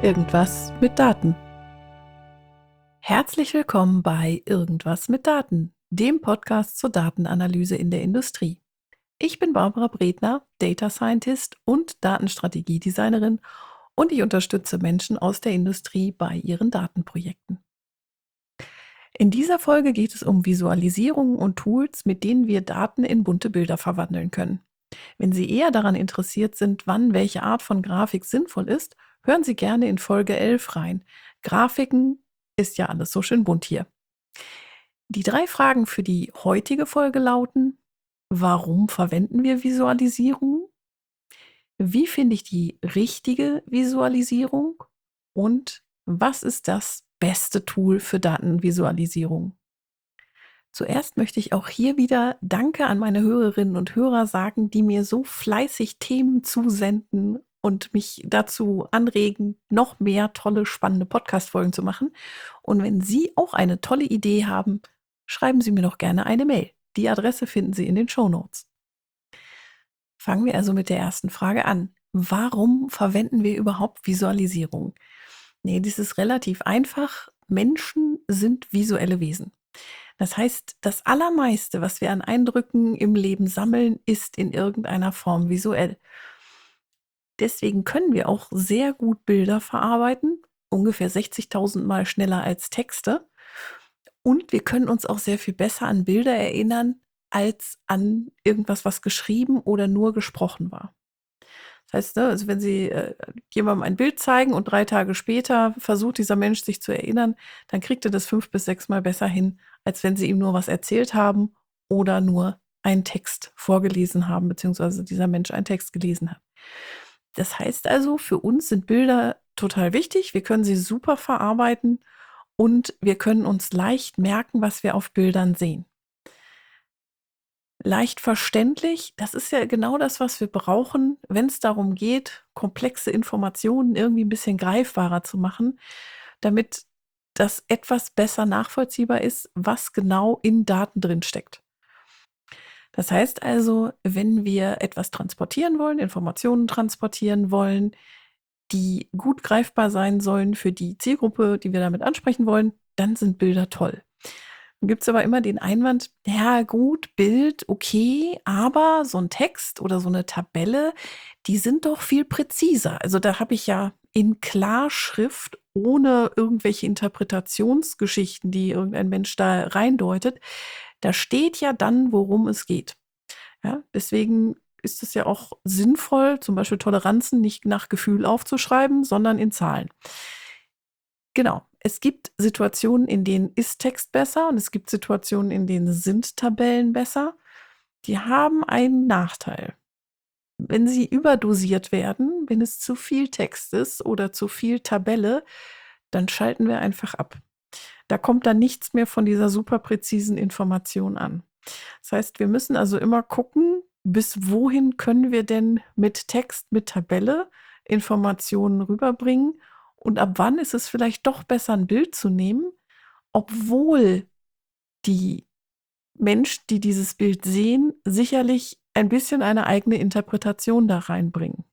Irgendwas mit Daten. Herzlich willkommen bei Irgendwas mit Daten, dem Podcast zur Datenanalyse in der Industrie. Ich bin Barbara Bredner, Data Scientist und Datenstrategiedesignerin und ich unterstütze Menschen aus der Industrie bei ihren Datenprojekten. In dieser Folge geht es um Visualisierungen und Tools, mit denen wir Daten in bunte Bilder verwandeln können. Wenn Sie eher daran interessiert sind, wann welche Art von Grafik sinnvoll ist, hören Sie gerne in Folge 11 rein. Grafiken ist ja alles so schön bunt hier. Die 3 Fragen für die heutige Folge lauten: Warum verwenden wir Visualisierungen? Wie finde ich die richtige Visualisierung? Und was ist das beste Tool für Datenvisualisierung? Zuerst möchte ich auch hier wieder Danke an meine Hörerinnen und Hörer sagen, die mir so fleißig Themen zusenden und mich dazu anregen, noch mehr tolle, spannende Podcast-Folgen zu machen. Und wenn Sie auch eine tolle Idee haben, schreiben Sie mir doch gerne eine Mail. Die Adresse finden Sie in den Shownotes. Fangen wir also mit der ersten Frage an. Warum verwenden wir überhaupt Visualisierung? Nee, das ist relativ einfach. Menschen sind visuelle Wesen. Das heißt, das Allermeiste, was wir an Eindrücken im Leben sammeln, ist in irgendeiner Form visuell. Deswegen können wir auch sehr gut Bilder verarbeiten, ungefähr 60.000 Mal schneller als Texte. Und wir können uns auch sehr viel besser an Bilder erinnern, als an irgendwas, was geschrieben oder nur gesprochen war. Das heißt, ne, also wenn Sie jemandem ein Bild zeigen und 3 Tage später versucht dieser Mensch sich zu erinnern, dann kriegt er das 5 bis 6 Mal besser hin, als wenn Sie ihm nur was erzählt haben oder nur einen Text vorgelesen haben, beziehungsweise dieser Mensch einen Text gelesen hat. Das heißt also, für uns sind Bilder total wichtig. Wir können sie super verarbeiten und wir können uns leicht merken, was wir auf Bildern sehen. Leicht verständlich, das ist ja genau das, was wir brauchen, wenn es darum geht, komplexe Informationen irgendwie ein bisschen greifbarer zu machen, damit das etwas besser nachvollziehbar ist, was genau in Daten drin steckt. Das heißt also, wenn wir etwas transportieren wollen, Informationen transportieren wollen, die gut greifbar sein sollen für die Zielgruppe, die wir damit ansprechen wollen, dann sind Bilder toll. Dann gibt's aber immer den Einwand, ja gut, Bild, okay, aber so ein Text oder so eine Tabelle, die sind doch viel präziser. Also, da habe ich ja in Klarschrift ohne irgendwelche Interpretationsgeschichten, die irgendein Mensch da reindeutet, da steht ja dann, worum es geht. Ja, deswegen ist es ja auch sinnvoll, zum Beispiel Toleranzen nicht nach Gefühl aufzuschreiben, sondern in Zahlen. Genau. Es gibt Situationen, in denen ist Text besser und es gibt Situationen, in denen sind Tabellen besser. Die haben einen Nachteil. Wenn sie überdosiert werden, wenn es zu viel Text ist oder zu viel Tabelle, dann schalten wir einfach ab. Da kommt dann nichts mehr von dieser super präzisen Information an. Das heißt, wir müssen also immer gucken, bis wohin können wir denn mit Text, mit Tabelle Informationen rüberbringen und ab wann ist es vielleicht doch besser, ein Bild zu nehmen, obwohl die Menschen, die dieses Bild sehen, sicherlich ein bisschen eine eigene Interpretation da reinbringen.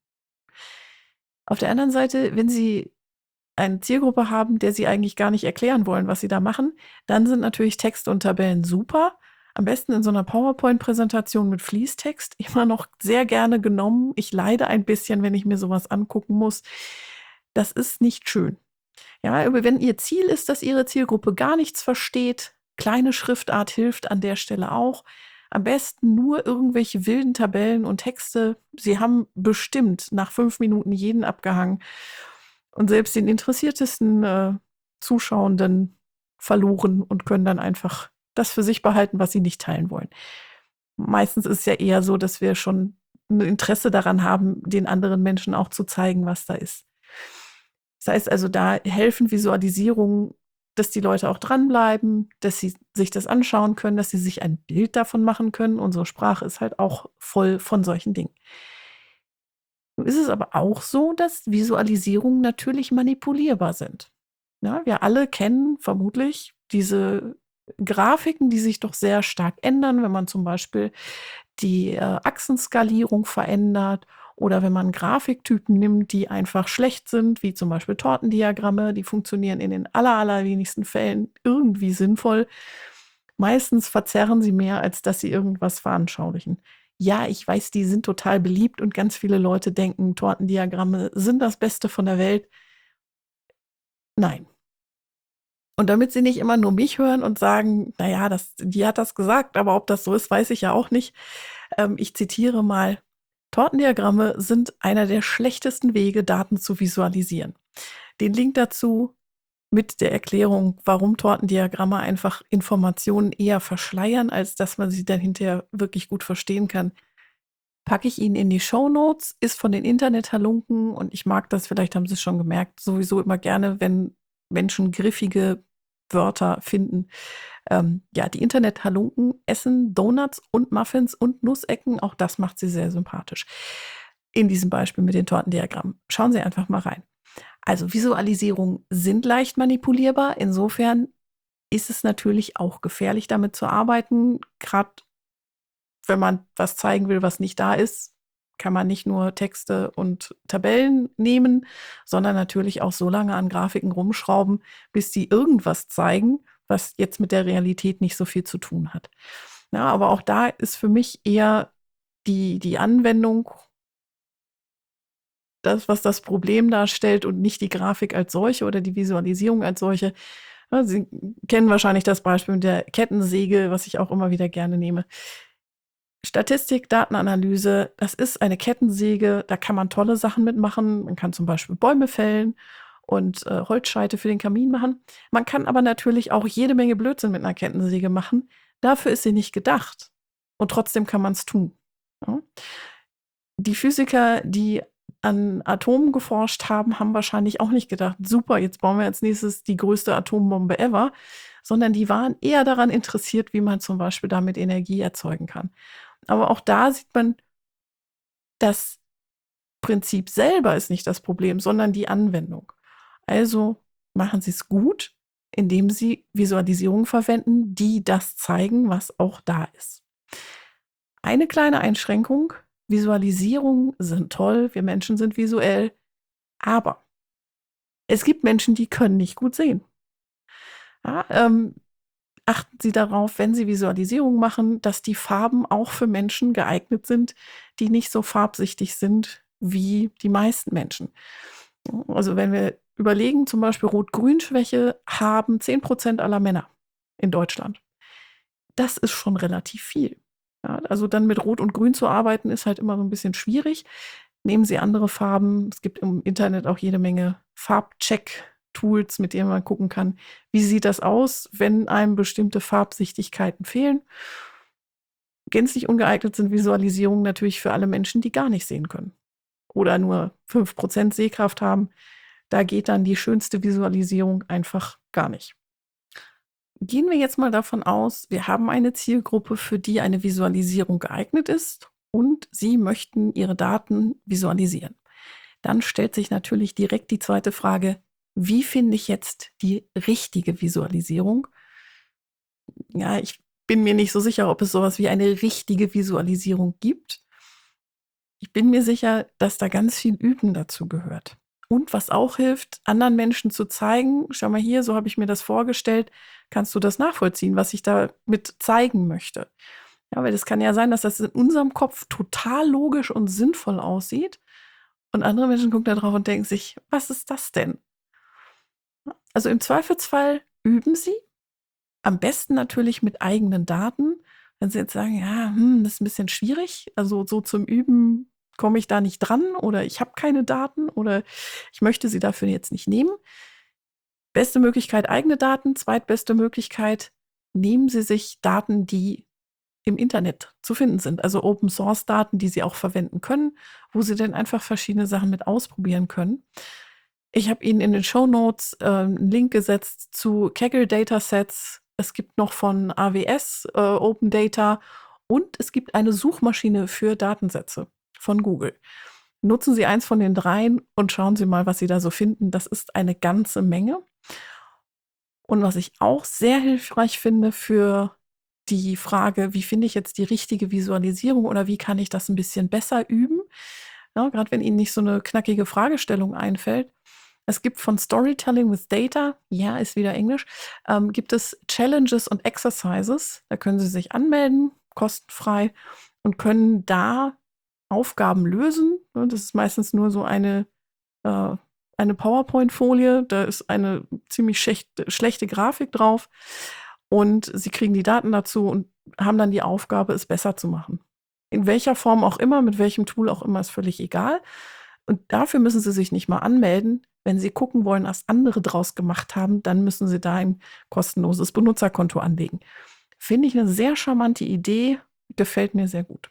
Auf der anderen Seite, wenn Sie eine Zielgruppe haben, der Sie eigentlich gar nicht erklären wollen, was Sie da machen, dann sind natürlich Text und Tabellen super. Am besten in so einer PowerPoint-Präsentation mit Fließtext, immer noch sehr gerne genommen. Ich leide ein bisschen, wenn ich mir sowas angucken muss. Das ist nicht schön. Ja, aber wenn Ihr Ziel ist, dass Ihre Zielgruppe gar nichts versteht, kleine Schriftart hilft an der Stelle auch. Am besten nur irgendwelche wilden Tabellen und Texte. Sie haben bestimmt nach 5 Minuten jeden abgehangen und selbst den interessiertesten Zuschauenden verloren und können dann einfach das für sich behalten, was sie nicht teilen wollen. Meistens ist es ja eher so, dass wir schon ein Interesse daran haben, den anderen Menschen auch zu zeigen, was da ist. Das heißt also, da helfen Visualisierungen, dass die Leute auch dranbleiben, dass sie sich das anschauen können, dass sie sich ein Bild davon machen können. Unsere Sprache ist halt auch voll von solchen Dingen. Nun ist es aber auch so, dass Visualisierungen natürlich manipulierbar sind. Ja, wir alle kennen vermutlich diese Grafiken, die sich doch sehr stark ändern, wenn man zum Beispiel die Achsenskalierung verändert Oder wenn man Grafiktypen nimmt, die einfach schlecht sind, wie zum Beispiel Tortendiagramme, die funktionieren in den allerwenigsten Fällen irgendwie sinnvoll. Meistens verzerren sie mehr, als dass sie irgendwas veranschaulichen. Ja, ich weiß, die sind total beliebt und ganz viele Leute denken, Tortendiagramme sind das Beste von der Welt. Nein. Und damit sie nicht immer nur mich hören und sagen, naja, die hat das gesagt, aber ob das so ist, weiß ich ja auch nicht. Ich zitiere mal, Tortendiagramme sind einer der schlechtesten Wege, Daten zu visualisieren. Den Link dazu mit der Erklärung, warum Tortendiagramme einfach Informationen eher verschleiern, als dass man sie dann hinterher wirklich gut verstehen kann, packe ich Ihnen in die Shownotes, ist von den Internethalunken und ich mag das, vielleicht haben Sie es schon gemerkt, sowieso immer gerne, wenn Menschen griffige Wörter finden. Ja, die Internethalunken essen Donuts und Muffins und Nussecken, auch das macht sie sehr sympathisch. In diesem Beispiel mit den Tortendiagrammen. Schauen Sie einfach mal rein. Also Visualisierungen sind leicht manipulierbar, insofern ist es natürlich auch gefährlich, damit zu arbeiten, gerade wenn man was zeigen will, was nicht da ist, kann man nicht nur Texte und Tabellen nehmen, sondern natürlich auch so lange an Grafiken rumschrauben, bis die irgendwas zeigen, was jetzt mit der Realität nicht so viel zu tun hat. Ja, aber auch da ist für mich eher die Anwendung das, was das Problem darstellt und nicht die Grafik als solche oder die Visualisierung als solche. Ja, Sie kennen wahrscheinlich das Beispiel mit der Kettensäge, was ich auch immer wieder gerne nehme. Statistik, Datenanalyse, das ist eine Kettensäge, da kann man tolle Sachen mitmachen. Man kann zum Beispiel Bäume fällen und Holzscheite für den Kamin machen. Man kann aber natürlich auch jede Menge Blödsinn mit einer Kettensäge machen. Dafür ist sie nicht gedacht. Und trotzdem kann man es tun. Ja? Die Physiker, die an Atomen geforscht haben, haben wahrscheinlich auch nicht gedacht, super, jetzt bauen wir als nächstes die größte Atombombe ever, sondern die waren eher daran interessiert, wie man zum Beispiel damit Energie erzeugen kann. Aber auch da sieht man, das Prinzip selber ist nicht das Problem, sondern die Anwendung. Also machen Sie es gut, indem Sie Visualisierungen verwenden, die das zeigen, was auch da ist. Eine kleine Einschränkung: Visualisierungen sind toll, wir Menschen sind visuell, aber es gibt Menschen, die können nicht gut sehen. Ja, achten Sie darauf, wenn Sie Visualisierungen machen, dass die Farben auch für Menschen geeignet sind, die nicht so farbsichtig sind wie die meisten Menschen. Also wenn wir überlegen, zum Beispiel Rot-Grün-Schwäche haben 10% aller Männer in Deutschland. Das ist schon relativ viel. Ja, also dann mit Rot und Grün zu arbeiten, ist halt immer so ein bisschen schwierig. Nehmen Sie andere Farben. Es gibt im Internet auch jede Menge Farbcheck-Tools, mit denen man gucken kann, wie sieht das aus, wenn einem bestimmte Farbsichtigkeiten fehlen. Gänzlich ungeeignet sind Visualisierungen natürlich für alle Menschen, die gar nicht sehen können oder nur 5% Sehkraft haben. Da geht dann die schönste Visualisierung einfach gar nicht. Gehen wir jetzt mal davon aus, wir haben eine Zielgruppe, für die eine Visualisierung geeignet ist und Sie möchten Ihre Daten visualisieren. Dann stellt sich natürlich direkt die zweite Frage, wie finde ich jetzt die richtige Visualisierung? Ja, ich bin mir nicht so sicher, ob es sowas wie eine richtige Visualisierung gibt. Ich bin mir sicher, dass da ganz viel Üben dazu gehört. Und was auch hilft, anderen Menschen zu zeigen, schau mal hier, so habe ich mir das vorgestellt, kannst du das nachvollziehen, was ich damit zeigen möchte. Ja, weil es kann ja sein, dass das in unserem Kopf total logisch und sinnvoll aussieht und andere Menschen gucken da drauf und denken sich, was ist das denn? Also im Zweifelsfall üben Sie, am besten natürlich mit eigenen Daten. Wenn Sie jetzt sagen, ja, das ist ein bisschen schwierig, also so zum Üben komme ich da nicht dran oder ich habe keine Daten oder ich möchte sie dafür jetzt nicht nehmen. Beste Möglichkeit eigene Daten, zweitbeste Möglichkeit, nehmen Sie sich Daten, die im Internet zu finden sind, also Open-Source-Daten, die Sie auch verwenden können, wo Sie dann einfach verschiedene Sachen mit ausprobieren können. Ich habe Ihnen in den Shownotes 'n Link gesetzt zu Kaggle Datasets. Es gibt noch von AWS Open Data und es gibt eine Suchmaschine für Datensätze von Google. Nutzen Sie eins von den dreien und schauen Sie mal, was Sie da so finden. Das ist eine ganze Menge. Und was ich auch sehr hilfreich finde für die Frage, wie finde ich jetzt die richtige Visualisierung oder wie kann ich das ein bisschen besser üben? Ja, grad wenn Ihnen nicht so eine knackige Fragestellung einfällt. Es gibt von Storytelling with Data, ja, ist wieder Englisch, gibt es Challenges und Exercises. Da können Sie sich anmelden, kostenfrei, und können da Aufgaben lösen, ne? Das ist meistens nur so äh, eine PowerPoint-Folie, da ist eine ziemlich schlechte Grafik drauf, und Sie kriegen die Daten dazu und haben dann die Aufgabe, es besser zu machen. In welcher Form auch immer, mit welchem Tool auch immer, ist völlig egal. Und dafür müssen Sie sich nicht mal anmelden. Wenn Sie gucken wollen, was andere draus gemacht haben, dann müssen Sie da ein kostenloses Benutzerkonto anlegen. Finde ich eine sehr charmante Idee, gefällt mir sehr gut.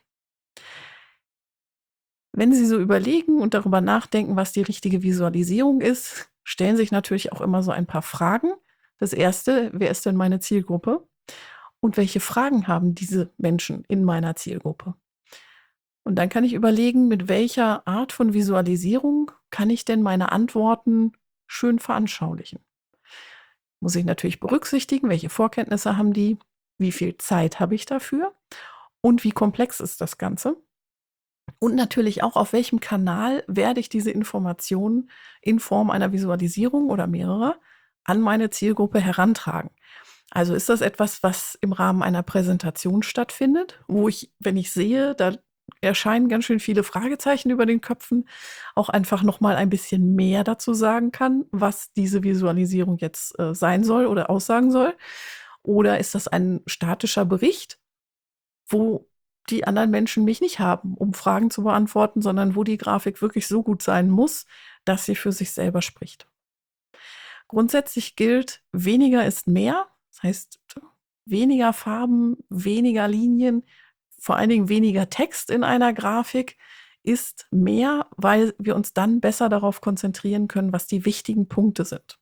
Wenn Sie so überlegen und darüber nachdenken, was die richtige Visualisierung ist, stellen sich natürlich auch immer so ein paar Fragen. Das erste: Wer ist denn meine Zielgruppe? Und welche Fragen haben diese Menschen in meiner Zielgruppe? Und dann kann ich überlegen, mit welcher Art von Visualisierung kann ich denn meine Antworten schön veranschaulichen? Muss ich natürlich berücksichtigen, welche Vorkenntnisse haben die, wie viel Zeit habe ich dafür und wie komplex ist das Ganze? Und natürlich auch, auf welchem Kanal werde ich diese Informationen in Form einer Visualisierung oder mehrerer an meine Zielgruppe herantragen? Also ist das etwas, was im Rahmen einer Präsentation stattfindet, wo ich, wenn ich sehe, da erscheinen ganz schön viele Fragezeichen über den Köpfen, auch einfach noch mal ein bisschen mehr dazu sagen kann, was diese Visualisierung jetzt sein soll oder aussagen soll? Oder ist das ein statischer Bericht, wo die anderen Menschen mich nicht haben, um Fragen zu beantworten, sondern wo die Grafik wirklich so gut sein muss, dass sie für sich selber spricht? Grundsätzlich gilt, weniger ist mehr. Das heißt, weniger Farben, weniger Linien, vor allen Dingen weniger Text in einer Grafik ist mehr, weil wir uns dann besser darauf konzentrieren können, was die wichtigen Punkte sind.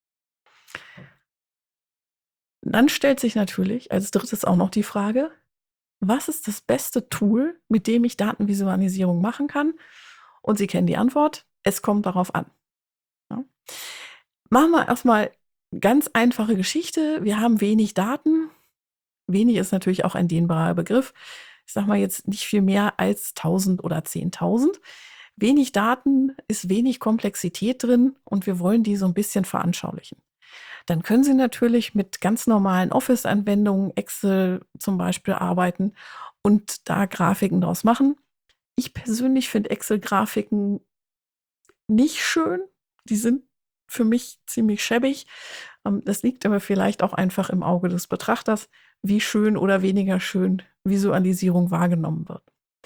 Dann stellt sich natürlich als Drittes auch noch die Frage: Was ist das beste Tool, mit dem ich Datenvisualisierung machen kann? Und Sie kennen die Antwort: Es kommt darauf an. Ja. Machen wir erstmal ganz einfache Geschichte. Wir haben wenig Daten. Wenig ist natürlich auch ein dehnbarer Begriff. Ich sage mal jetzt nicht viel mehr als 1.000 oder 10.000. Wenig Daten ist wenig Komplexität drin, und wir wollen die so ein bisschen veranschaulichen. Dann können Sie natürlich mit ganz normalen Office-Anwendungen, Excel zum Beispiel, arbeiten und da Grafiken draus machen. Ich persönlich finde Excel-Grafiken nicht schön. Die sind für mich ziemlich schäbig. Das liegt aber vielleicht auch einfach im Auge des Betrachters, wie schön oder weniger schön Visualisierung wahrgenommen wird.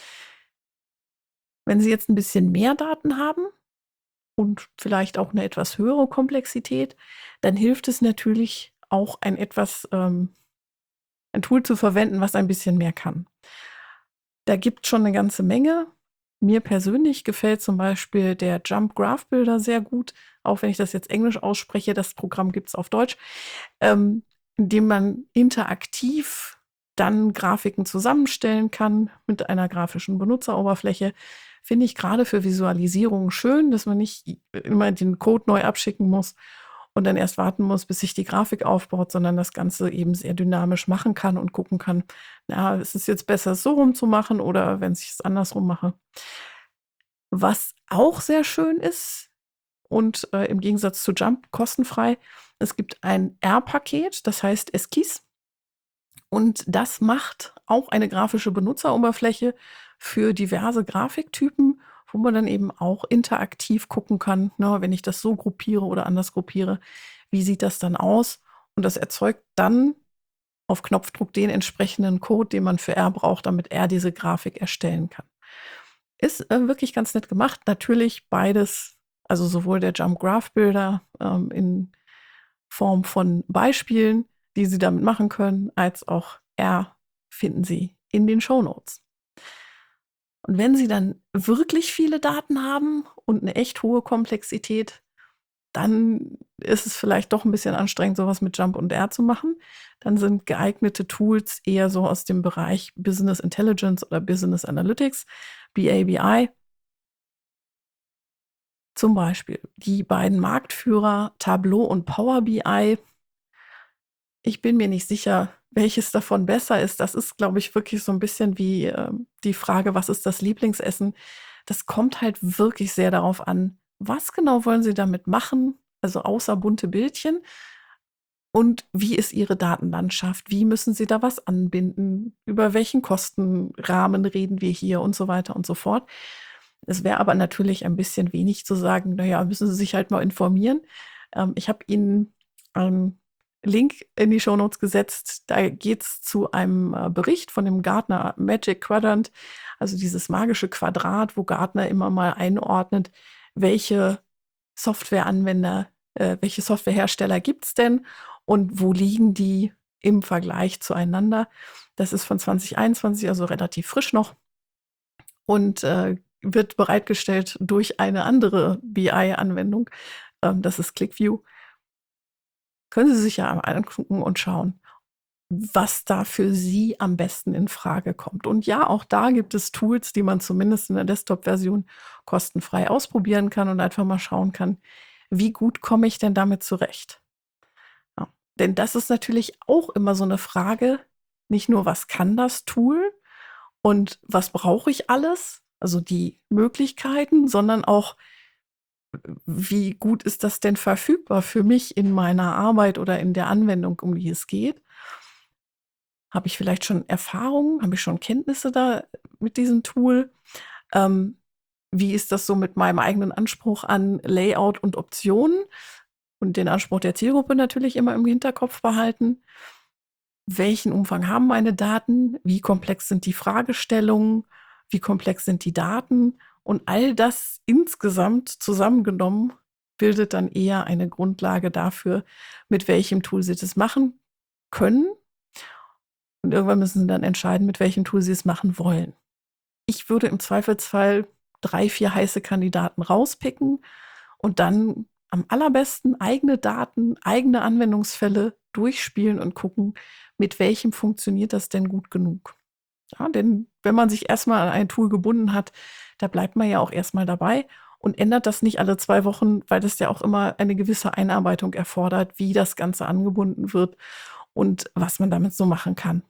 Wenn Sie jetzt ein bisschen mehr Daten haben und vielleicht auch eine etwas höhere Komplexität, dann hilft es natürlich auch, ein Tool zu verwenden, was ein bisschen mehr kann. Da gibt's schon eine ganze Menge. Mir persönlich gefällt zum Beispiel der Jump Graph Builder sehr gut, auch wenn ich das jetzt Englisch ausspreche. Das Programm gibt's auf Deutsch, in dem man interaktiv dann Grafiken zusammenstellen kann mit einer grafischen Benutzeroberfläche. Finde ich gerade für Visualisierungen schön, dass man nicht immer den Code neu abschicken muss und dann erst warten muss, bis sich die Grafik aufbaut, sondern das Ganze eben sehr dynamisch machen kann und gucken kann, na, ist es jetzt besser, es so rum zu machen, oder wenn ich es andersrum mache? Was auch sehr schön ist und, im Gegensatz zu Jump kostenfrei: Es gibt ein R-Paket, das heißt Esquisse, und das macht auch eine grafische Benutzeroberfläche für diverse Grafiktypen, wo man dann eben auch interaktiv gucken kann, ne, wenn ich das so gruppiere oder anders gruppiere, wie sieht das dann aus? Und das erzeugt dann auf Knopfdruck den entsprechenden Code, den man für R braucht, damit er diese Grafik erstellen kann. Ist, wirklich ganz nett gemacht. Natürlich beides, also sowohl der Jump Graph Builder, in Form von Beispielen, die Sie damit machen können, als auch R, finden Sie in den Shownotes. Und wenn Sie dann wirklich viele Daten haben und eine echt hohe Komplexität, dann ist es vielleicht doch ein bisschen anstrengend, sowas mit Jump und R zu machen. Dann sind geeignete Tools eher so aus dem Bereich Business Intelligence oder Business Analytics, BA/BI. Zum Beispiel die beiden Marktführer Tableau und Power BI. Ich bin mir nicht sicher, welches davon besser ist. Das ist, glaube ich, wirklich so ein bisschen wie, die Frage: „Was ist das Lieblingsessen?“ Das kommt halt wirklich sehr darauf an, was genau wollen Sie damit machen, also außer bunte Bildchen, und wie ist Ihre Datenlandschaft? Wie müssen Sie da was anbinden? Über welchen Kostenrahmen reden wir hier und so weiter und so fort. Es wäre aber natürlich ein bisschen wenig zu sagen, na ja, müssen Sie sich halt mal informieren. Ich habe Ihnen einen Link in die Shownotes gesetzt. Da geht's zu einem Bericht von dem Gartner Magic Quadrant, also dieses magische Quadrat, wo Gartner immer mal einordnet, welche Softwareanwender, welche Softwarehersteller gibt's denn und wo liegen die im Vergleich zueinander. Das ist von 2021, also relativ frisch noch und wird bereitgestellt durch eine andere BI-Anwendung. Das ist ClickView. Können Sie sich ja einmal angucken und schauen, was da für Sie am besten in Frage kommt. Und ja, auch da gibt es Tools, die man zumindest in der Desktop-Version kostenfrei ausprobieren kann und einfach mal schauen kann, wie gut komme ich denn damit zurecht? Ja. Denn das ist natürlich auch immer so eine Frage, nicht nur, was kann das Tool und was brauche ich alles, also die Möglichkeiten, sondern auch, wie gut ist das denn verfügbar für mich in meiner Arbeit oder in der Anwendung, um die es geht? Habe ich vielleicht schon Erfahrungen? Habe ich schon Kenntnisse da mit diesem Tool? Ähm, Wie ist das so mit meinem eigenen Anspruch an Layout und Optionen und den Anspruch der Zielgruppe natürlich immer im Hinterkopf behalten? Welchen Umfang haben meine Daten? Wie komplex sind die Fragestellungen? Wie komplex sind die Daten? Und all das insgesamt zusammengenommen bildet dann eher eine Grundlage dafür, mit welchem Tool Sie das machen können. Und irgendwann müssen Sie dann entscheiden, mit welchem Tool Sie es machen wollen. Ich würde im Zweifelsfall 3, 4 heiße Kandidaten rauspicken und dann am allerbesten eigene Daten, eigene Anwendungsfälle durchspielen und gucken, mit welchem funktioniert das denn gut genug. Ja, denn wenn man sich erstmal an ein Tool gebunden hat, da bleibt man ja auch erstmal dabei und ändert das nicht alle 2 Wochen, weil das ja auch immer eine gewisse Einarbeitung erfordert, wie das Ganze angebunden wird und was man damit so machen kann.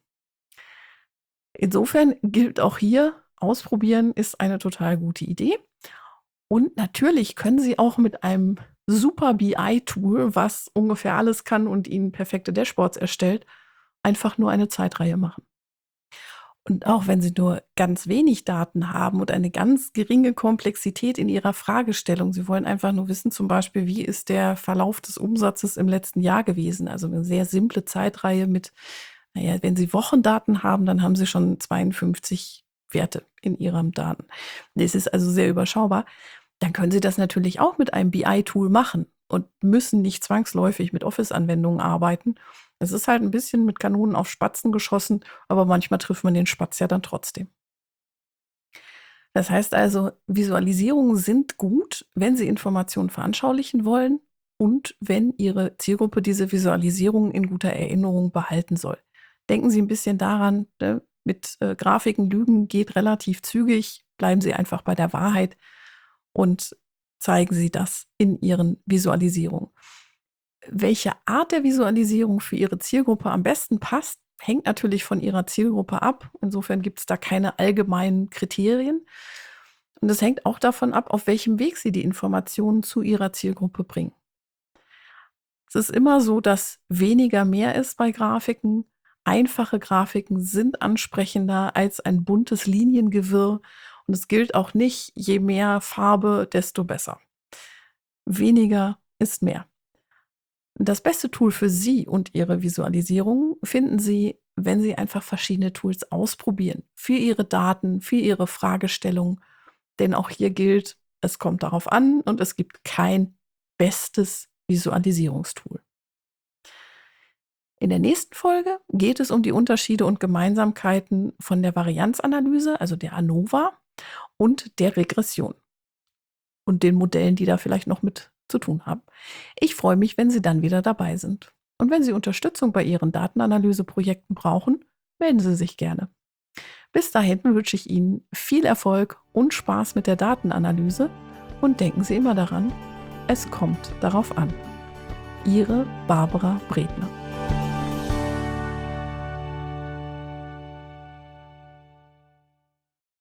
Insofern gilt auch hier, ausprobieren ist eine total gute Idee. Und natürlich können Sie auch mit einem super BI-Tool, was ungefähr alles kann und Ihnen perfekte Dashboards erstellt, einfach nur eine Zeitreihe machen. Und auch wenn Sie nur ganz wenig Daten haben und eine ganz geringe Komplexität in Ihrer Fragestellung, Sie wollen einfach nur wissen, zum Beispiel, wie ist der Verlauf des Umsatzes im letzten Jahr gewesen? Also eine sehr simple Zeitreihe mit, naja, wenn Sie Wochendaten haben, dann haben Sie schon 52 Werte in Ihren Daten. Das ist also sehr überschaubar. Dann können Sie das natürlich auch mit einem BI-Tool machen und müssen nicht zwangsläufig mit Office-Anwendungen arbeiten. Es ist halt ein bisschen mit Kanonen auf Spatzen geschossen, aber manchmal trifft man den Spatz ja dann trotzdem. Das heißt also, Visualisierungen sind gut, wenn Sie Informationen veranschaulichen wollen und wenn Ihre Zielgruppe diese Visualisierungen in guter Erinnerung behalten soll. Denken Sie ein bisschen daran, ne, mit Grafiken lügen geht relativ zügig. Bleiben Sie einfach bei der Wahrheit und zeigen Sie das in Ihren Visualisierungen. Welche Art der Visualisierung für Ihre Zielgruppe am besten passt, hängt natürlich von Ihrer Zielgruppe ab. Insofern gibt es da keine allgemeinen Kriterien. Und es hängt auch davon ab, auf welchem Weg Sie die Informationen zu Ihrer Zielgruppe bringen. Es ist immer so, dass weniger mehr ist bei Grafiken. Einfache Grafiken sind ansprechender als ein buntes Liniengewirr. Und es gilt auch nicht, je mehr Farbe, desto besser. Weniger ist mehr. Das beste Tool für Sie und Ihre Visualisierung finden Sie, wenn Sie einfach verschiedene Tools ausprobieren. Für Ihre Daten, für Ihre Fragestellung. Denn auch hier gilt, es kommt darauf an und es gibt kein bestes Visualisierungstool. In der nächsten Folge geht es um die Unterschiede und Gemeinsamkeiten von der Varianzanalyse, also der ANOVA, und der Regression und den Modellen, die da vielleicht noch mit zu tun haben. Ich freue mich, wenn Sie dann wieder dabei sind. Und wenn Sie Unterstützung bei Ihren Datenanalyseprojekten brauchen, melden Sie sich gerne. Bis dahin wünsche ich Ihnen viel Erfolg und Spaß mit der Datenanalyse und denken Sie immer daran, es kommt darauf an. Ihre Barbara Bredner.